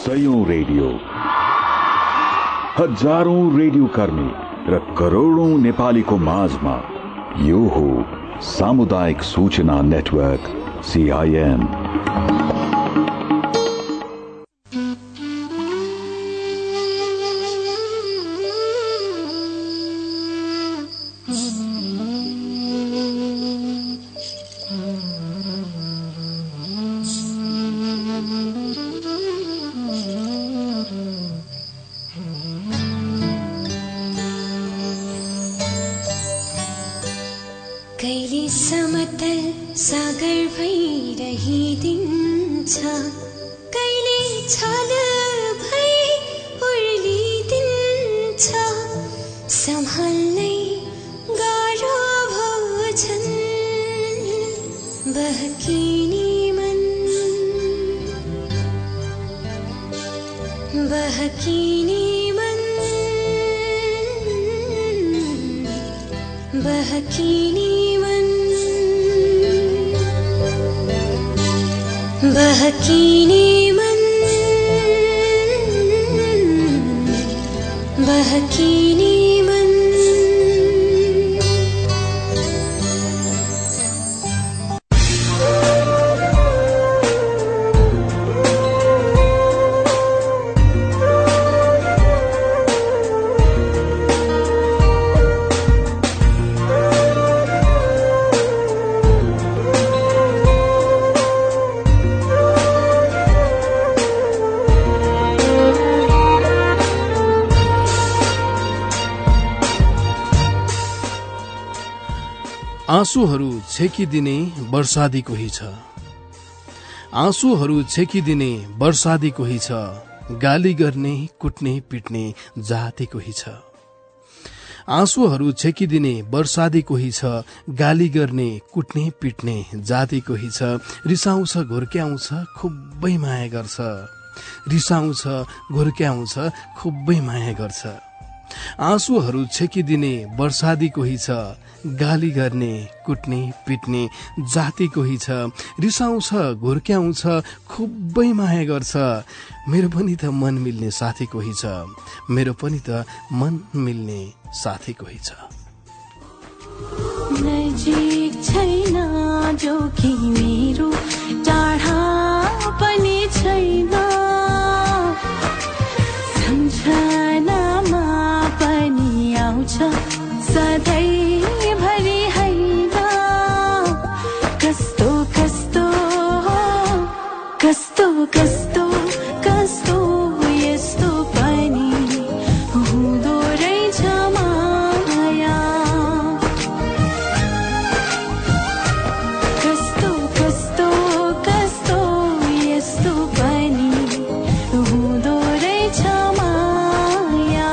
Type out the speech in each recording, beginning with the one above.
सयौं radio, हजारौं radio कर्मी र करोडौं नेपालीको माझमा यो हो सामुदायिक सूचना नेटवर्क CIN। कहिले समतल सागर भइरहिदिन्छ, कहिले छल भई उर्लिदिन्छ, सम्हाल्नै गाह्रो भोजन बहकिने मन, बहकिने मन, बहकिने बहकिने मन, बहकिने मन। आँसुहरू छेकिदिने वर्षादी कोही छ, आँसुहरू छेकिदिने वर्षादी कोही छ, गाली गर्ने कुट्ने पिट्ने जाति कोही छ। आँसुहरू छेकिदिने वर्षादी कोही छ, गाली गर्ने कुट्ने पिट्ने जाति कोही छ। रिसाउँछ घुर्क्याउँछ खुबै माया गर्छ, रिसाउँछ घुर्क्याउँछ खुबै माया गर्छ। आँसुहरू छेकिदिने वर्षादी कोही छ, गाली गर्ने कुट्ने पिट्ने जाति कोही छ। रिसाउँछ घुर्क्याउँछ खुबै माया गर्छ। मेरो पनि त मन मिल्ने साथी कोही छ, मेरो पनि त मन मिल्ने साथी कोही छ। नजिक छैन जो कि मेरो, टाढा पनि छैन, सम्झनामा पनि आउँछ सधैँ भरि होइन। कस्तो कस्तो कस्तो कस्तो कस्तो यस्तो पनि हुँदो रहेछ माया। कस्तो कस्तो कस्तो यस्तो पनि हुँदो रहेछ माया।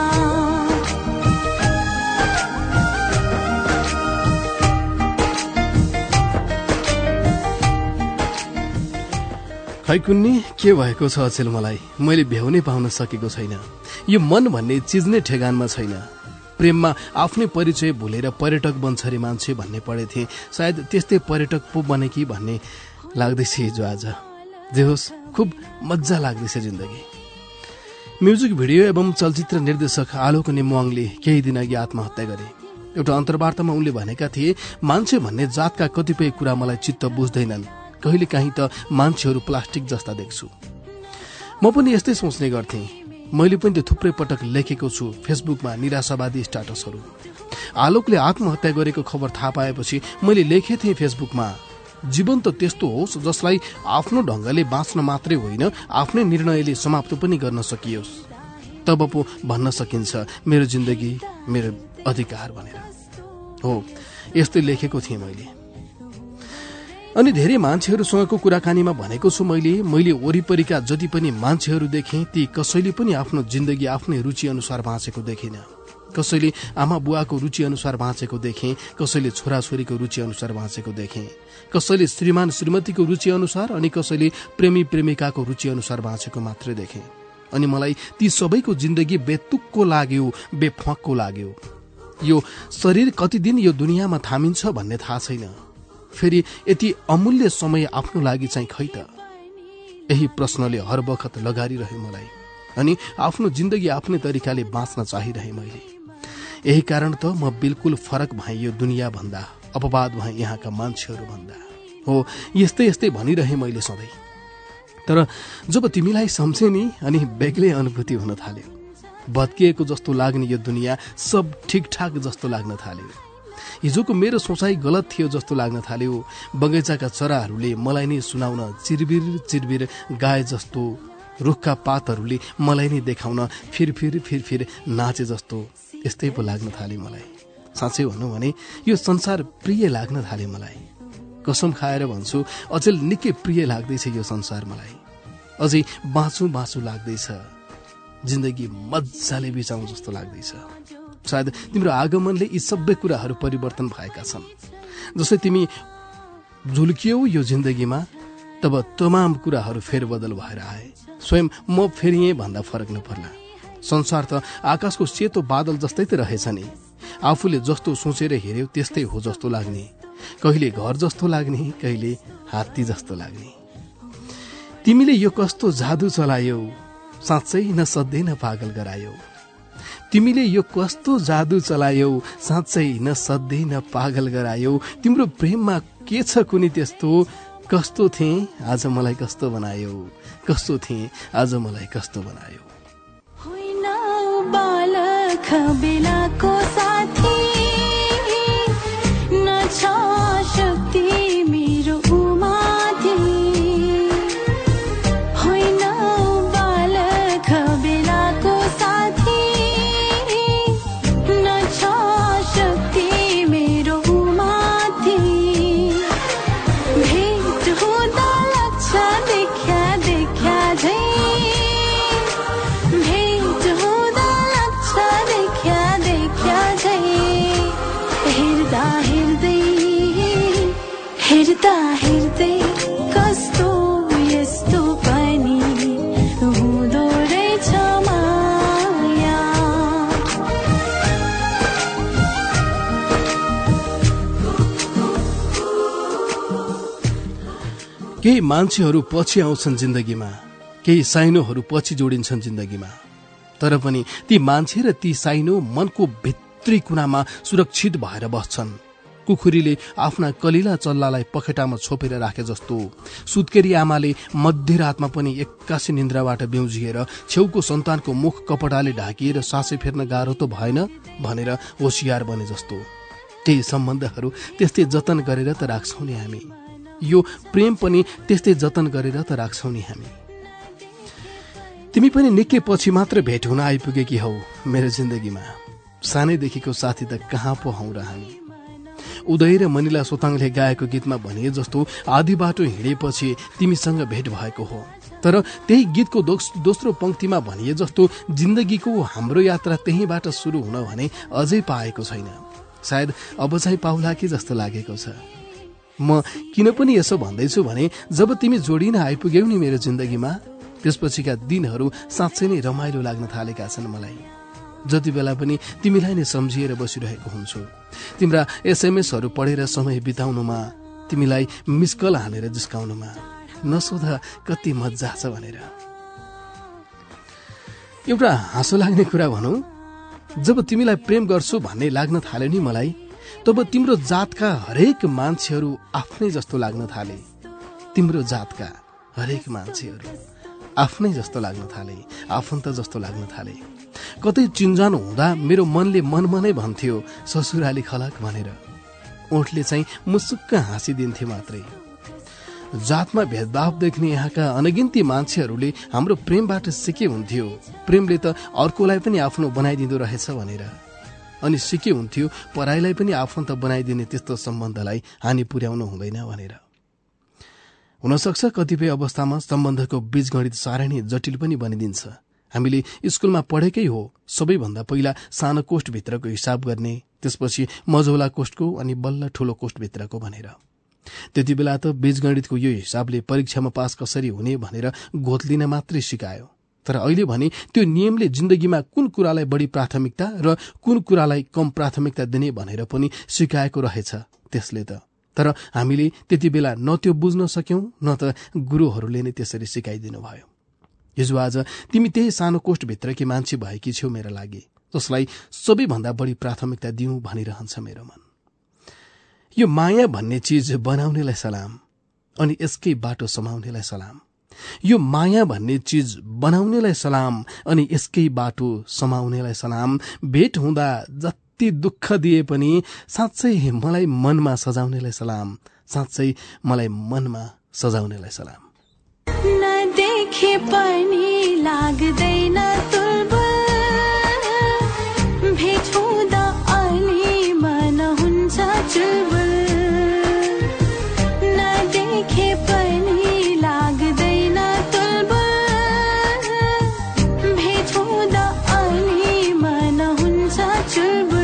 खै कुन्नी के भएको छ अचेल मलाई, मैले भ्याउनै पाउन सकेको छैन। यो मन भन्ने चिज नै ठेगानमा छैन। प्रेममा आफ्नै परिचय भुलेर पर्यटक बन्छ रे मान्छे भन्ने पढेथे, सायद त्यस्तै पर्यटक पो बने कि भन्ने लाग्दैछ हिजो आज। जे होस् खुब मजा लाग्दैछ जिन्दगी। म्युजिक भिडियो एवं चलचित्र निर्देशक आलोक नेमुवाङले केही दिन अघि आत्महत्या गरे। एउटा अन्तर्वार्तामा उनले भनेका थिए, मान्छे भन्ने जातका कतिपय कुरा मलाई चित्त बुझ्दैनन्, कहिले काहीँ त मान्छेहरू प्लास्टिक जस्ता देख्छु। म पनि यस्तै सोच्ने गर्थे। मैले पनि त्यो थुप्रै पटक लेखेको छु फेसबुकमा निराशावादी स्ट्याटसहरू। आलोकले आत्महत्या गरेको खबर थाहा पाएपछि मैले लेखेथे फेसबुकमा, जीवन त त्यस्तो होस् जसलाई आफ्नो ढंगले बाँच्न मात्रै होइन, आफ्नै निर्णयले समाप्त पनि गर्न सकियोस्, तब पो भन्न सकिन्छ मेरो जिन्दगी मेरो अधिकार भनेर। हो, यस्तै लेखेको थिएँ मैले। अनि धेरै मान्छेहरूसँगको कुराकानीमा भनेको छु मैले वरिपरिका जति पनि मान्छेहरू देखेँ ती कसैले पनि आफ्नो जिन्दगी आफ्नै रुचि अनुसार बाँचेको देखिन। कसैले आमा बुवाको रुचि अनुसार बाँचेको देखेँ, कसैले छोराछोरीको रुचि अनुसार बाँचेको देखेँ, कसैले श्रीमान श्रीमतीको रुचि अनुसार, अनि कसैले प्रेमी प्रेमिकाको रुचि अनुसार बाँचेको मात्रै देखेँ। अनि मलाई ती सबैको जिन्दगी बेतुक्को लाग्यो, बेफक्को लाग्यो। यो शरीर कति दिन यो दुनियाँमा थामिन्छ भन्ने थाहा छैन। फेरि यति अमूल्य समय आफ्नो लागि चाहिँ खै त। यही प्रश्नले हर बखत लगारिरहे मलाई अनि आफ्नो जिन्दगी आफ्नै तरिकाले बाँच्न चाहिरहे मैले। यही कारण त म बिल्कुल फरक भएँ यो दुनियाँ भन्दा, अपवाद भएँ यहाँका मान्छेहरू भन्दा। हो, यस्तै यस्तै भनिरहे मैले सधैँ। तर जब तिमीलाई सम्झे नि अनि बेग्लै अनुभूति हुन थाल्यो। भत्किएको जस्तो लाग्ने यो दुनियाँ सब ठिकठाक जस्तो लाग्न थाल्यो। हिजोको मेरो सोचाइ गलत थियो जस्तो लाग्न थाल्यो। बगैँचाका चराहरूले मलाई नै सुनाउन चिरबिर चिरबिर गाए जस्तो, रुखका पातहरूले मलाई नै देखाउन फिर नाचे जस्तो यस्तै पो लाग्न थाले मलाई। साँच्चै भनौँ भने यो संसार प्रिय लाग्न थाले मलाई। कसम खाएर भन्छु, अचेल निकै प्रिय लाग्दैछ यो संसार मलाई। अझै बाँचु लाग्दैछ, जिन्दगी मजाले बिताउँ जस्तो लाग्दैछ। सायद तिम्रो आगमनले यी सबै कुराहरू परिवर्तन भएका छन्। जसै तिमी झुल्कियौ यो जिन्दगीमा, तब तमाम कुराहरू फेरबदल भएर आए। स्वयं म फेरिएँ भन्दा फरक नपर्ला। संसार त आकाशको सेतो बादल जस्तै त रहेछ नि। आफूले जस्तो सोचेर हेर्यो त्यस्तै हो जस्तो लाग्ने, कहिले घर जस्तो लाग्ने, कहिले हात्ती जस्तो लाग्ने। तिमीले यो कस्तो जादु चलायौ, साँच्चै नसध्यै न पागल गरायौ। तिमीले यो कस्तो जादु चलायौ, साँच्चै नसध्यै न पागल गरायौ। तिम्रो प्रेममा के छ कुनै त्यस्तो, कस्तो थिए आज मलाई कस्तो बनायौ, कस्तो थिए आज मलाई कस्तो बनायौ। होइन बालक बेलाको साथी, नछ शक्ति मेरो उमाथि। होइन बालक बेलाको साथी, नछ शक्ति मेरो उमाथि। भेट हुँदा लाग्छ देखा देखा झै, भेट हुँदा लाग्छ देखा देखा झै। हेर्दा हेर्दै कस्तो यस्तो पनि हुँदो रहेछ माया। केही मान्छेहरू पछि आउँछन् जिन्दगीमा, केही साइनोहरू पछि जोडिन्छन् जिन्दगीमा। तर पनि ती मान्छे र ती साइनो मनको भित्री कुनामा सुरक्षित भएर बस्छन्। कुखुरीले आफ्ना कलिला चल्लालाई पखेटामा छोपेर राखे जस्तो, सुत्केरी आमाले मध्यरातमा पनि एक्कासी निन्द्राबाट बिउजिएर छेउको सन्तानको मुख कपडाले ढाकिएर सासै फेर्न गाह्रो त भएन भनेर होशियार बने जस्तो। केही सम्बन्धहरू त्यस्तै जतन गरेर त राख्छौं नि हामी। यो प्रेम पनि त्यस्तै जतन गरेर त राख्छौं नि हामी। तिमी पनि निकै पछि मात्र भेट हुन आइपुगेकी हौ मेरो जिन्दगीमा। सानैदेखिको साथी त कहाँ पो हौ र हामी। उदय र मनिला सोताङले गाएको गीतमा भनिए जस्तो आधी बाटो हिँडेपछि तिमीसँग भेट भएको हो। तर त्यही गीतको दोस्रो पंक्तिमा भनिए जस्तो जिन्दगीको हाम्रो यात्रा त्यहीबाट सुरु हुन भने अझै पाएको छैन। सायद अब चाहिँ पाउला कि जस्तो लागेको छ। म किन पनि यसो भन्दैछु भने जब तिमी जोडिन आइपुग्यौ नि मेरो जिन्दगीमा, त्यसपछिका दिनहरू साँच्चै नै रमाइलो लाग्न थालेका छन् मलाई। जति बेला पनि तिमीलाई नै सम्झिएर बसिरहेको हुन्छु। तिम्रा एसएमएसहरू पढेर समय बिताउनुमा, तिमीलाई मिस कल हानेर जिस्काउनुमा। नसोध कति मजा छ भनेर। एउटा हाँसो लाग्ने कुरा भनौं, जब तिमीलाई प्रेम गर्छु भन्ने लाग्न थाल्यो नि मलाई, तब तिम्रो जातका हरेक मान्छेहरू आफ्नै जस्तो लाग्न थाले। तिम्रो जातका हरेक मान्छेहरू आफ्नै जस्तो लाग्न थाले, आफन्त जस्तो लाग्न थाले। कतै चिन्जान हुँदा मेरो मनले मनमनै भन्थ्यो ससुराली खलक भनेर। ओठले चाहिँ मुसुक्क हाँसिदिन्थे मात्रै। जातमा भेदभाव देख्ने यहाँका अनगिन्ती मान्छेहरूले हाम्रो प्रेमबाट सिके हुन्थ्यो, प्रेमले त अर्कोलाई पनि आफ्नो बनाइदिँदो रहेछ भनेर। अनि सिके हुन्थ्यो पराईलाई पनि आफन्त बनाइदिने त्यस्तो सम्बन्धलाई हानि पुर्याउनु हुँदैन भनेर। हुनसक्छ कतिपय अवस्थामा सम्बन्धको बीजगणित साह्रै नै जटिल पनि बनिदिन्छ। हामीले स्कुलमा पढेकै हो सबैभन्दा पहिला सानो कोष्ठभित्रको हिसाब गर्ने, त्यसपछि मझौला कोष्ठको अनि बल्ल ठूलो कोष्ठभित्रको भनेर। त्यति बेला त बीजगणितको यो हिसाबले परीक्षामा पास कसरी हुने भनेर गोतलिन मात्रै सिकायो। तर अहिले भने त्यो नियमले जिन्दगीमा कुन कुरालाई बढी प्राथमिकता र कुन कुरालाई कम प्राथमिकता दिने भनेर पनि सिकाएको रहेछ त्यसले त। तर हामीले त्यति बेला न त्यो बुझ्न सक्यौं न त गुरुहरूले नै त्यसरी सिकाइदिनु भयो। हिजो आज तिमी त्यही सानो कोष्ठभित्रकी मान्छे भएकी छेउ मेरा लागि, जसलाई सबैभन्दा बढी प्राथमिकता दिउँ भनिरहन्छ मेरो मन। यो माया भन्ने चीज बनाउनेलाई सलाम अनि यसकै बाटो समाउनेलाई सलाम। यो माया भन्ने चीज बनाउनेलाई सलाम अनि यसकै बाटो समाउनेलाई सलाम। भेट हुँदा जति दुःख दिए पनि साँच्चै मलाई मनमा सजाउनेलाई सलाम, साँच्चै मलाई मनमा सजाउनेलाई सलाम। नदेखे पनि लाग्दैन तुलबुल, भेट हुँदा अलि मन हुन्छ चुलबुल। नदेखे पनि लाग्दैन तुलबुल, भेट हुँदा अलि मन हुन्छ चुलबुल।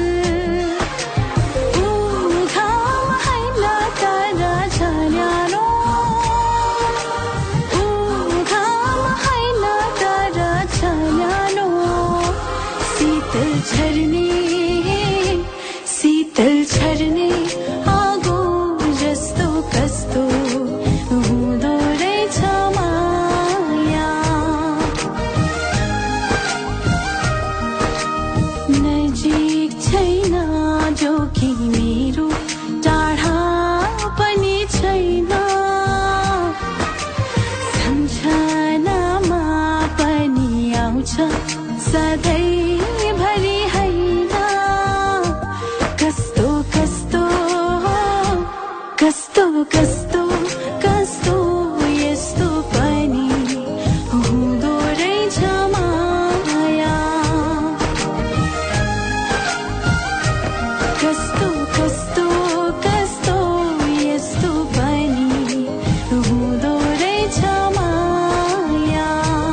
शीतल झर्ने आगो जस्तो कस्तो हुँदो रहेछ माया। नजिक छैन जो कि मेरो, टाढा पनि छैन। सम्झनामा पनि आउँछ सधैँभरि होइन। कस्तो कस्तो कस्तो कस्तो कस्तो यस्तो पनि हुँदो रहेछ माया। कस्तो कस्तो कस्तो यस्तो पनि हुँदो रहेछ माया।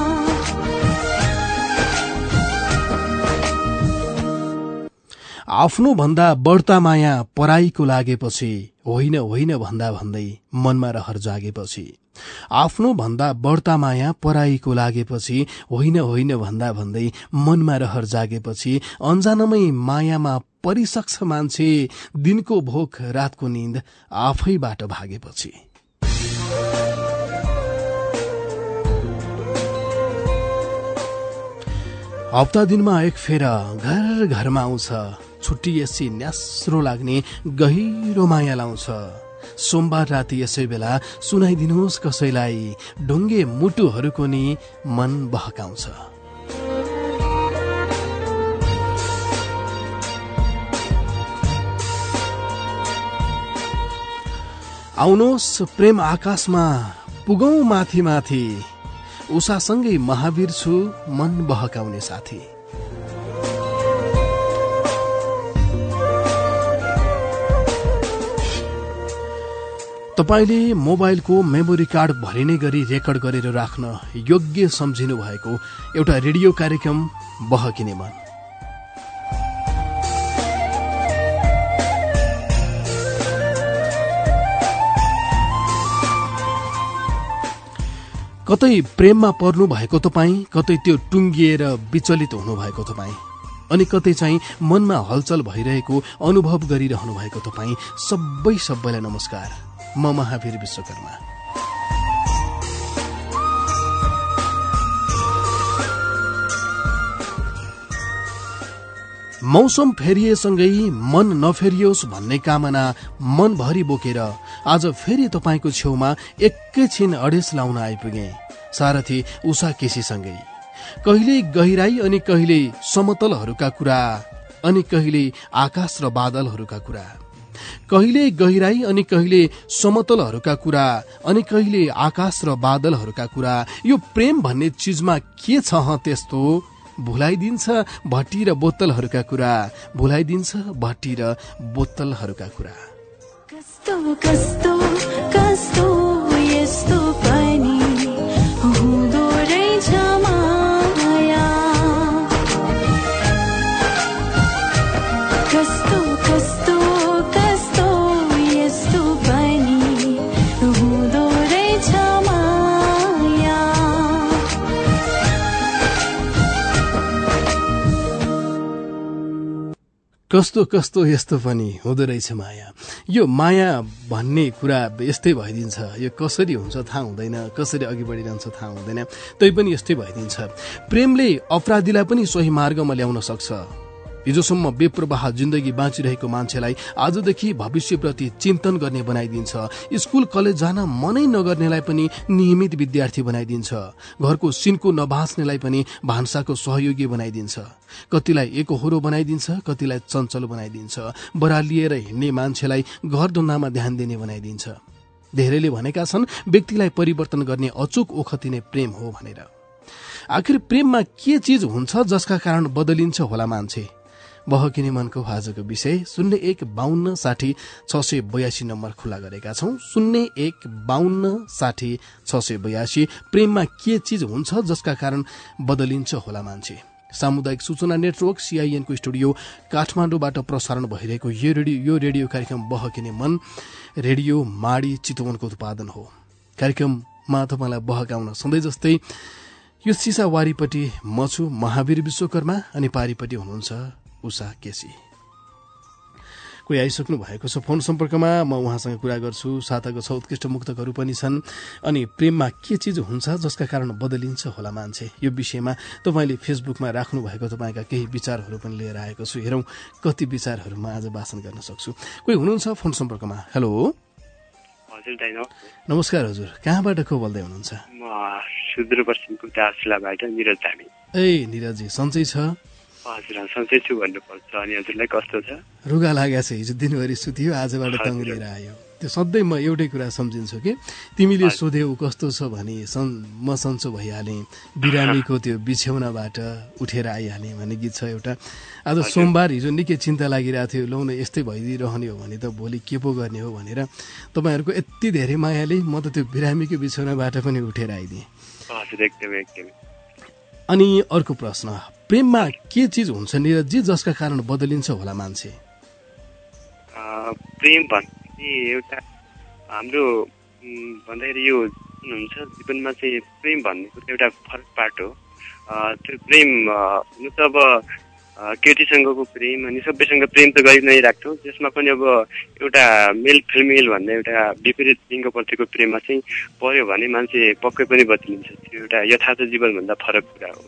आफ्नो भन्दा बढ्ता माया पराईको लागेपछि, होइन होइन भन्दा भन्दै मनमा रहर जागेपछि। आफ्नो भन्दा बढ्ता माया पराईको लागेपछि, होइन होइन भन्दा भन्दै मनमा रहर जागेपछि। अन्जानमै मायामा परिसक्छ मान्छे, दिनको भोक रातको निन्द आफैबाट भागेपछि। हप्ता दिनमा एक फेर घर घरमा आउँछ, छुट्टिएपछि न्यास्रो लाग्ने गहिरो माया लाउँछ। सोमबार राति यसै बेला सुनाइदिनुहोस् कसैलाई, ढुङ्गे मुटुहरूको नि मन बहकाउँछ। आउनुहोस् प्रेम आकाशमा पुगौं माथि माथि, उषासँगै महावीर छु मन बहकाउने साथी। तपाईले मोबाइलको मेमोरी कार्ड भरिने गरी रेकर्ड गरेर राख्न योग्य सम्झिनु भएको एउटा रेडियो कार्यक्रम बहकिने मन। कतै प्रेममा पर्नु भएको तपाईँ, कतै त्यो टुङ्गिएर विचलित हुनु भएको तपाईँ, अनि कतै चाहिँ मनमा हलचल भइरहेको अनुभव गरिरहनु भएको तपाईँ सबैलाई नमस्कार। म महावीर विश्वकर्मा। मौसम फेरिएसँगै मन नफेरियोस् भन्ने कामना मनभरि बोकेर आज फेरि तपाईँको छेउमा एकैछिन अडेस लाउन आइपुगे, सारथी उषा केसीसँगै। कहिले गहिराई अनि कहिले समतलहरूका कुरा, अनि कहिले आकाश र बादलहरूका कुरा। कहिले गहिराई अनि कहिले समतलहरूका कुरा, अनि कहिले आकाश र बादलहरूका कुरा। यो प्रेम भन्ने चीजमा के छ त्यस्तो, भुलाइदिन्छ भट्टी र बोतलहरूका कुरा, भुलाइदिन्छ भट्टी र बोतलहरूका कुरा। कस्तो कस्तो कस्तो यस्तो पनि हुँदो रहेछ माया। कस्तो कस्तो कस्तो यस्तो पनि हुँदो रहेछ माया। जस्तो कस्तो यस्तो पनि हुँदो रहेछ माया। यो माया भन्ने कुरा यस्तै भइदिन्छ, यो कसरी हुन्छ थाहा हुँदैन, कसरी अघि बढिरहन्छ थाहा हुँदैन, तैपनि यस्तै भइदिन्छ। प्रेमले अपराधीलाई पनि सही मार्गमा ल्याउन सक्छ। हिजोसम्म बेप्रवाह जिन्दगी बाँचिरहेको मान्छेलाई आजदेखि भविष्यप्रति चिन्तन गर्ने बनाइदिन्छ। स्कुल कलेज जान मनै नगर्नेलाई पनि नियमित विद्यार्थी बनाइदिन्छ। घरको सिनको नभास्नेलाई पनि भान्साको सहयोगी बनाइदिन्छ। कतिलाई एकहोरो बनाइदिन्छ, कतिलाई चञ्चलो बनाइदिन्छ। बरालिएर हिँड्ने मान्छेलाई घरधन्दामा ध्यान दिने बनाइदिन्छ। धेरैले भनेका छन् व्यक्तिलाई परिवर्तन गर्ने अचूक ओखती नै प्रेम हो भनेर। आखिर प्रेममा के चीज हुन्छ जसका कारण बदलिन्छ होला मान्छे? बहकिने मनको आजको विषय 0152606682 नम्बर खुला गरेका छौं। 0152606682। प्रेममा के चीज हुन्छ जसका कारण बदलिन्छ होला मान्छे? सामुदायिक सूचना नेटवर्क CIN को स्टुडियो काठमाडौँबाट प्रसारण भइरहेको यो रेडियो कार्यक्रम बहकिने मन रेडियो माडी चितवनको उत्पादन हो। कार्यक्रममा तपाईलाई बहकाउन सधैँ जस्तै यो सिसा वारीपट्टि म छु महावीर विश्वकर्मा अनि पारीपट्टि हुनुहुन्छ उषा केसी। कोही आइसक्नु भएको छ फोन सम्पर्कमा, म उहाँसँग कुरा गर्छु। साताको छ उत्कृष्ट मुक्तकहरू पनि छन्। अनि प्रेममा के चीज हुन्छ जसका कारण बदलिन्छ होला मान्छे, यो विषयमा तपाईले फेसबुकमा राख्नु भएको तपाईका केही विचारहरू पनि लिएर आएको छु। हेरौं कति विचारहरू म आज वाचन गर्न सक्छु। कोही हुनुहुन्छ फोन सम्पर्कमा? हेलो। हजुर दाइ नमस्कार हजुर, कहाँबाट को बोल्दै हुनुहुन्छ? म सुदूरपश्चिमको दार्चुलाबाट निरज धामी। ए निरजी, सन्चै छ? हजुर सन्चै छु भन्नुपर्छ। अनि हजुरलाई कस्तो छ? रुगा लागेको छ, हिजो दिनभरि सुतियो, आजबाट तङ्ग्रिएर आयो। त्यो सधैँ म एउटै कुरा सम्झिन्छु कि तिमीले सोध्यौ कस्तो छ भने म सन्चो भइहालेँ, बिरामीको त्यो बिछ्यौनाबाट उठेर आइहालेँ भन्ने गीत छ एउटा। आज सोमबार, हिजो निकै चिन्ता लागिरहेको थियो, लौ न यस्तै भइदिइरहने हो भने त भोलि के पो गर्ने हो भनेर तपाईँहरूको यति धेरै मायाले म त त्यो बिरामीको बिछ्यौनाबाट पनि उठेर आइदिएँ। अनि अर्को प्रश्न, प्रेममा के चीज हुन्छ निरजी जसका कारण बदलिन्छ होला मान्छे? प्रेम भन्ने एउटा हाम्रो भन्दाखेरि यो हुन्छ जीवनमा चाहिँ प्रेम भन्ने एउटा फरक पार्ट हो। त्यो प्रेम हुनु त अब केटीसँगको प्रेम अनि सबैसँग प्रेम त गरि नै राख्छौँ। त्यसमा पनि अब एउटा मेल फिमेल भन्ने एउटा विपरीत लिङ्गप्रतिको प्रेममा चाहिँ पर्यो भने मान्छे पक्कै पनि बदलिन्छ। त्यो एउटा यथार्थ जीवनभन्दा फरक कुरा हो।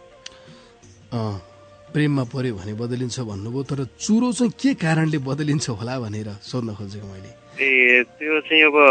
प्रेममा पर्यो भने बदलिन्छ भन्नुभयो, तर चुरो चाहिँ के कारणले बदलिन्छ होला भनेर सोध्न खोजेको मैले। त्यो चाहिँ अब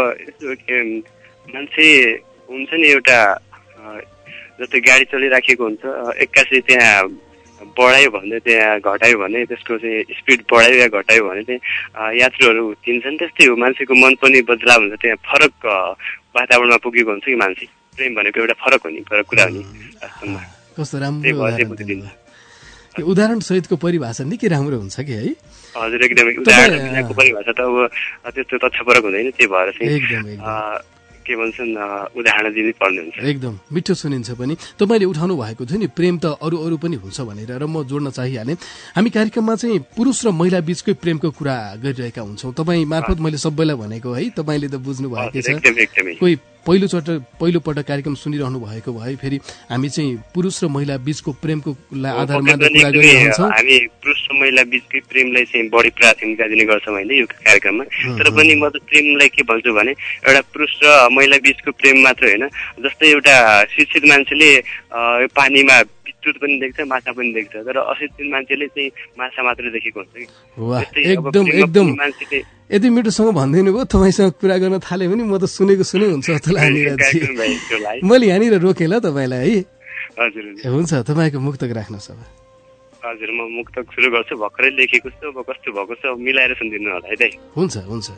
मान्छे हुन्छ नि एउटा जस्तै गाडी चलिराखेको हुन्छ, एक्कासी त्यहाँ बढायो भने त्यहाँ घटायो भने त्यसको चाहिँ स्पिड बढायो या घटायो भने चाहिँ यात्रुहरू उत्तिन्छन्। त्यस्तै हो, मान्छेको मन पनि बदलाव हुन्छ, त्यहाँ फरक वातावरणमा पुगेको हुन्छ कि मान्छे। प्रेम भनेको एउटा फरक हो नि, फरक कुरा हो नि वास्तवमा। कस्तो राम्रो उदाहरण दिनुभयो। त्यो उदाहरण सहितको परिभाषा निकै राम्रो हुन्छ कि है? हजुर एकदमै। उदाहरणको परिभाषा त अब त्यस्तो तथ्यपरक हुँदैन, त्यही भएर चाहिँ के भन्छन् उदाहरण दिनै पर्ने हुन्छ। एकदम मिठो सुनिन्छ पनि। तपाईँले उठाउनु भएको थियो नि प्रेम त अरू पनि हुन्छ भनेर, र म जोड्न चाहिहालेँ। हामी कार्यक्रममा चाहिँ पुरुष र महिला बीचकै प्रेमको कुरा गरिरहेका हुन्छौँ। तपाईँ मार्फत मैले सबैलाई भनेको है, तपाईँले त बुझ्नु भएकै छ। कोही पहिलोपटक कार्यक्रम सुनिरहनु भएको भए फेरि हामी चाहिँ पुरुष र महिला बीचको प्रेमको आधारमा कुरा गरिरहन्छौँ। हामी पुरुष र महिला बीचकै प्रेमलाई चाहिँ बढी प्राथमिकता दिने गर्छौँ होइन यो कार्यक्रममा। तर पनि म त प्रेमलाई के भन्छु भने एउटा पुरुष र महिला बीचको प्रेम मात्र होइन, जस्तै एउटा शिक्षित मान्छेले पानीमा विद्युत पनि देख्छ, माछा पनि देख्छ, तर अशिक्षित मान्छेले चाहिँ माछा मात्र देखेको हुन्छ कि। एकदम यति मिठोसँग भनिदिनु भयो। तपाईँसँग कुरा गर्न थाले भने म त सुनेको हुन्छ जस्तो लाग्यो। मैले यहाँनिर रोकेँ ल तपाईँलाई है। हजुर हुन्छ, तपाईँको मुक्तक राख्नुहोस् अब। हजुर म मुक्तक सुरु गर्छु। भर्खरै लेखेको छु, अब कस्तो भएको छ मिलाएर सुनिदिनु होला है दाइ। हुन्छ।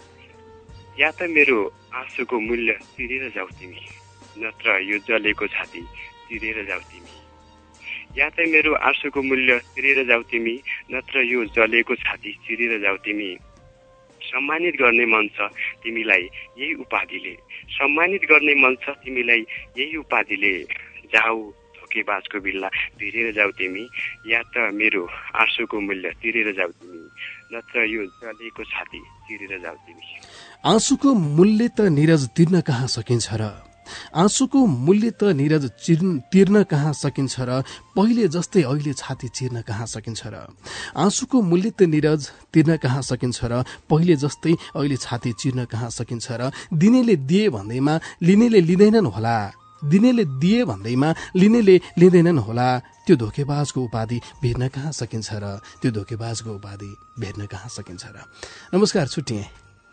या त मेरो आँसुको मूल्य तिरेर जाऊ तिमी, नत्र यो जलेको छाती तिरेर जाऊ तिमी। या त मेरो आँसुको मूल्य तिरेर जाऊ तिमी, नत्र यो जलेको छाती तिरेर जाऊ तिमी। सम्मानित गर्ने मन छ तिमीलाई यही उपाधिले, सम्मानित गर्ने मन छ तिमीलाई यही उपाधिले। जाऊ धोकेबाजको बिल्ला तिरेर जाऊ तिमी, या त मेरो आँसुको मूल्य तिरेर जाऊ तिमी, नत्र यो जलेको छाती तिरेर जाऊ तिमी। आँसुको मूल्य त निरज तिर्न कहाँ सकिन्छ र? आँसुको मूल्य त निरज तिर्न कहाँ सकिन्छ र पहिले जस्तै अहिले छाती चिर्न कहाँ सकिन्छ र आँसुको मूल्य त निरज तिर्न कहाँ सकिन्छ र पहिले जस्तै अहिले छाती चिर्न कहाँ सकिन्छ र दिनेले दिए भन्दैमा लिनेले लिँदैनन् होला दिनेले दिए भन्दैमा लिनेले लिँदैनन् होला त्यो धोकेबाजको उपाधि भेट्न कहाँ सकिन्छ र त्यो धोकेबाजको उपाधि भेट्न कहाँ सकिन्छ र। नमस्कार, छुट्टिएँ।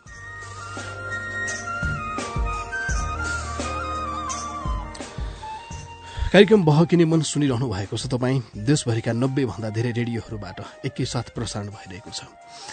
कार्यक्रम बहकिने मन सुनिरहनु भएको छ तपाईँ। देशभरिका 90 भन्दा धेरै रेडियोहरूबाट एकैसाथ प्रसारण भइरहेको छ।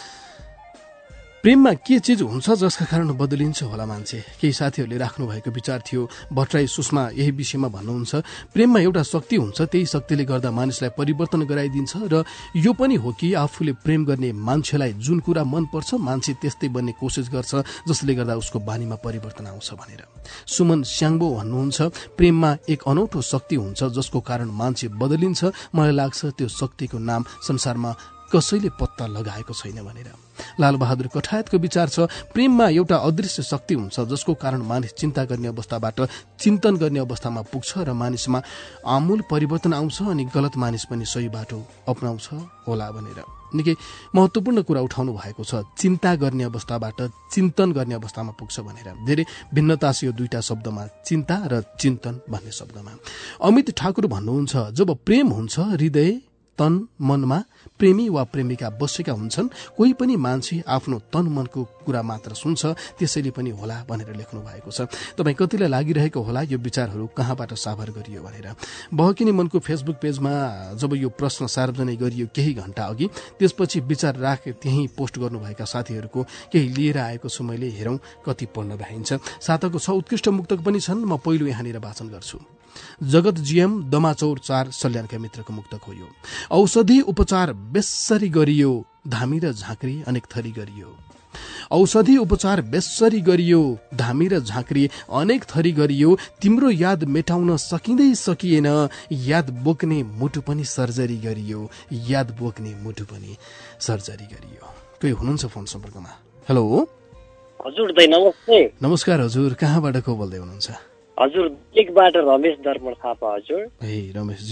प्रेममा के चीज हुन्छ जसका कारण बदलिन्छ होला मान्छे? केही साथीहरूले राख्नु भएको विचार थियो। भट्टराई सुषमा यही विषयमा भन्नुहुन्छ, प्रेममा एउटा शक्ति हुन्छ, त्यही शक्तिले गर्दा मानिसलाई परिवर्तन गराइदिन्छ र यो पनि हो कि आफूले प्रेम गर्ने मान्छेलाई जुन कुरा मनपर्छ मान्छे त्यस्तै बन्ने कोसिस गर्छ, जसले गर्दा उसको बानीमा परिवर्तन आउँछ भनेर। सुमन स्याङ्बो भन्नुहुन्छ, प्रेममा एक अनौठो शक्ति हुन्छ जसको कारण मान्छे बदलिन्छ। मलाई लाग्छ त्यो शक्तिको नाम संसारमा कसैले पत्ता लगाएको छैन भनेर। लालबहादुर कठायतको विचार छ, प्रेममा एउटा अदृश्य शक्ति हुन्छ जसको कारण मानिस चिन्ता गर्ने अवस्थाबाट चिन्तन गर्ने अवस्थामा पुग्छ र मानिसमा आमूल परिवर्तन आउँछ अनि गलत मानिस पनि सही बाटो अपनाउँछ होला भनेर। निकै महत्वपूर्ण कुरा उठाउनु भएको छ, चिन्ता गर्ने अवस्थाबाट चिन्तन गर्ने अवस्थामा पुग्छ भनेर। धेरै भिन्नता छ यो दुईटा शब्दमा, चिन्ता र चिन्तन भन्ने शब्दमा। अमित ठाकुर भन्नुहुन्छ, जब प्रेम हुन्छ हृदय तन मनमा प्रेमी वा प्रेमिका बसेका हुन्छन्, कोही पनि मान्छे आफ्नो तन मनको कुरा मात्र सुन्छ, त्यसैले पनि होला भनेर लेख्नु भएको छ। तपाईँ कतिलाई लागिरहेको होला यो विचारहरू कहाँबाट साभार गरियो भनेर। बहकिने मनको फेसबुक पेजमा जब यो प्रश्न सार्वजनिक गरियो केही घण्टा अघि, त्यसपछि विचार राखे त्यही पोस्ट गर्नुभएका साथीहरूको केही लिएर आएको छु मैले, हेरौं कति पढ्न भ्याइन्छ। साताको 6 उत्कृष्ट मुक्तक पनि छन्, म पहिलो यहाँनिर वाचन गर्छु। जगत जीएम दमाचौर 4 सल्यानका मित्रको मुक्तक हो यो। औषधि उपचार बेसरी गरियो, धामी र झाँक्री अनेक थरी गरियो। औषधि उपचार बेसरी गरियो, धामी र झाँक्री अनेक थरी गरियो। तिम्रो याद मेटाउन सकिँदै सकिएन, याद बोक्ने मुटु पनि सर्जरी गरियो, याद बोक्ने मुटु पनि सर्जरी गरियो। कोही हुनुहुन्छ फोन सम्पर्कमा? हेलो हजुर, नमस्ते। नमस्कार हजुर, कहाँबाट को बोल्दै हुनुहुन्छ? हजुर, एकबाट रमेश दर्पण थापा। हजुर ए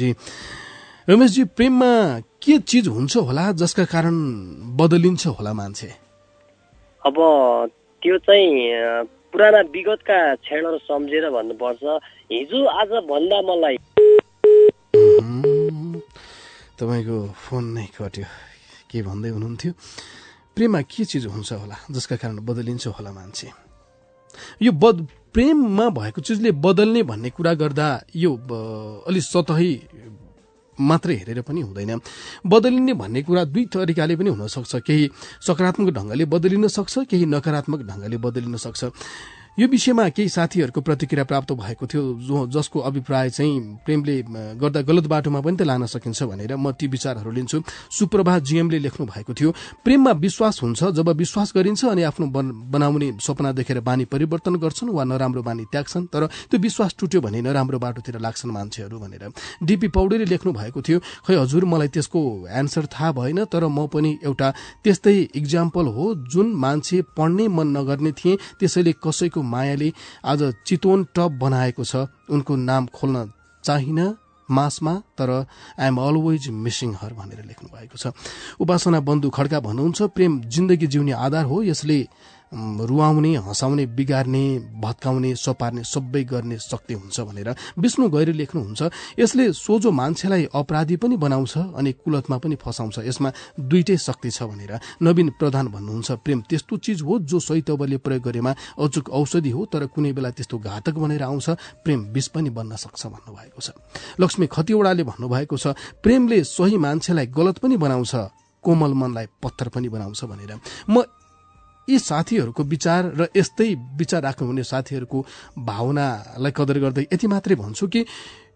रमेशजी, प्रेममा के चीज हुन्छ होला जसका कारण बदलिन्छ होला मान्छे? अब त्यो चाहिँ पुराना विगतका क्षणहरू सम्झेर भन्नुपर्छ। हिजो आज भन्दा मलाई तपाईँको फोन नै कट्यो, के भन्दै हुनुहुन्थ्यो? प्रेममा के चीज हुन्छ होला जसका कारण बदलिन्छ होला मान्छे? यो प्रेममा भएको चिजले बदल्ने भन्ने कुरा गर्दा यो अलि सतही मात्रै हेरेर पनि हुँदैन। बदलिने भन्ने कुरा दुई तरिकाले पनि हुन सक्छ। केही सकारात्मक ढंगले बदलिन सक्छ, केही नकारात्मक ढंगले बदलिन सक्छ। यो विषयमा केही साथीहरूको प्रतिक्रिया प्राप्त भएको थियो जसको अभिप्राय चाहिँ प्रेमले गर्दा गलत बाटोमा पनि त लान सकिन्छ भनेर। म ती विचारहरू लिन्छु। सुप्रभा जीएमले लेख्नु भएको थियो, प्रेममा विश्वास हुन्छ, जब विश्वास गरिन्छ अनि आफ्नो बनाउने सपना देखेर बानी परिवर्तन गर्छन् वा नराम्रो बानी त्याग्छन्, तर त्यो विश्वास टुट्यो भने नराम्रो बाटोतिर लाग्छन् मान्छेहरू भनेर। डीपी पौडेलले लेख्नु भएको थियो, खै हजुर मलाई त्यसको एन्सर थाहा भएन, तर म पनि एउटा त्यस्तै इक्जाम्पल हो जुन मान्छे पढ्नै मन नगर्ने थिए, त्यसैले कसैको मायाले आज चितवन टप बनाएको छ। उनको नाम खोल्न चाहिन मासमा, तर I am always missing her भनेर लेख्नु भएको छ। उपासना बन्धु खड्का भन्नुहुन्छ, प्रेम जिन्दगी जिउने आधार हो, यसले रुवाउने, हँसाउने, बिगार्ने, भत्काउने, सपार्ने सबै गर्ने शक्ति हुन्छ भनेर। विष्णु गैरी लेख्नुहुन्छ, यसले सोझो मान्छेलाई अपराधी पनि बनाउँछ अनि कुलतमा पनि फसाउँछ, यसमा दुईटै शक्ति छ भनेर। नवीन प्रधान भन्नुहुन्छ, प्रेम त्यस्तो चिज हो जो सही तवरले प्रयोग गरेमा अचुक औषधि हो, तर कुनै बेला त्यस्तो घातक बनेर आउँछ, प्रेम विष पनि बन्न सक्छ भन्नुभएको छ। लक्ष्मी खतिवडाले भन्नुभएको छ, प्रेमले सही मान्छेलाई गलत पनि बनाउँछ, कोमल मनलाई पत्थर पनि बनाउँछ भनेर। म यी साथीहरूको विचार र यस्तै विचार राख्नुहुने साथीहरूको भावनालाई कदर गर्दै यति मात्रै भन्छु कि